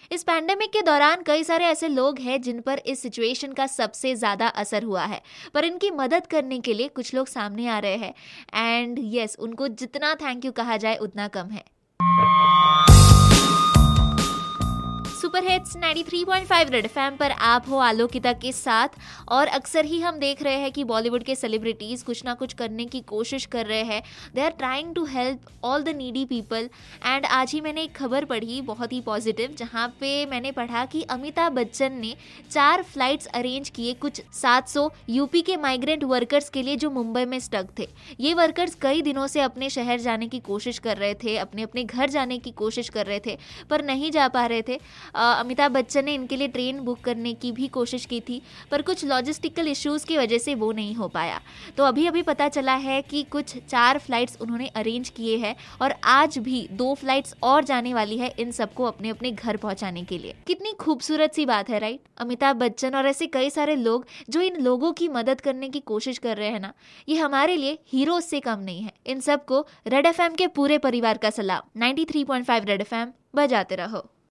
इस पैंडेमिक के दौरान कई सारे ऐसे लोग हैं जिन पर इस सिचुएशन का सबसे ज़्यादा असर हुआ है, पर इनकी मदद करने के लिए कुछ लोग सामने आ रहे हैं। एंड यस, उनको जितना थैंक यू कहा जाए उतना कम है। सुपर हिट्स 93.5 रेड एफएम पर आप हो आलोकिता के साथ। और अक्सर ही हम देख रहे हैं कि बॉलीवुड के सेलिब्रिटीज कुछ ना कुछ करने की कोशिश कर रहे हैं। They are trying to help all the needy people. And आज ही मैंने एक खबर पढ़ी बहुत ही पॉजिटिव, जहाँ पे मैंने पढ़ा कि अमिताभ बच्चन ने 4 फ्लाइट्स अरेंज किए कुछ 700 यूपी के माइग्रेंट वर्कर्स के लिए जो मुंबई में स्टक थे। ये वर्कर्स कई दिनों से अपने शहर जाने की कोशिश कर रहे थे, अपने अपने घर जाने की कोशिश कर रहे थे, पर नहीं जा पा रहे थे। अमिताभ बच्चन ने इनके लिए ट्रेन बुक करने की भी कोशिश की थी, पर कुछ लॉजिस्टिकल इश्यूज़ की वजह से वो नहीं हो पाया। तो अभी अभी पता चला है कि कुछ 4 फ्लाइट्स उन्होंने अरेंज किए हैं और आज भी 2 फ्लाइट्स और जाने वाली है इन सबको अपने अपने घर पहुंचाने के लिए। कितनी खूबसूरत सी बात है, राइट? अमिताभ बच्चन और ऐसे कई सारे लोग जो इन लोगों की मदद करने की कोशिश कर रहे हैं ना, ये हमारे लिए हीरोज से कम नहीं है। इन सबको रेड एफएम के पूरे परिवार का सलाम। 93.5 रेड एफएम बजाते रहो।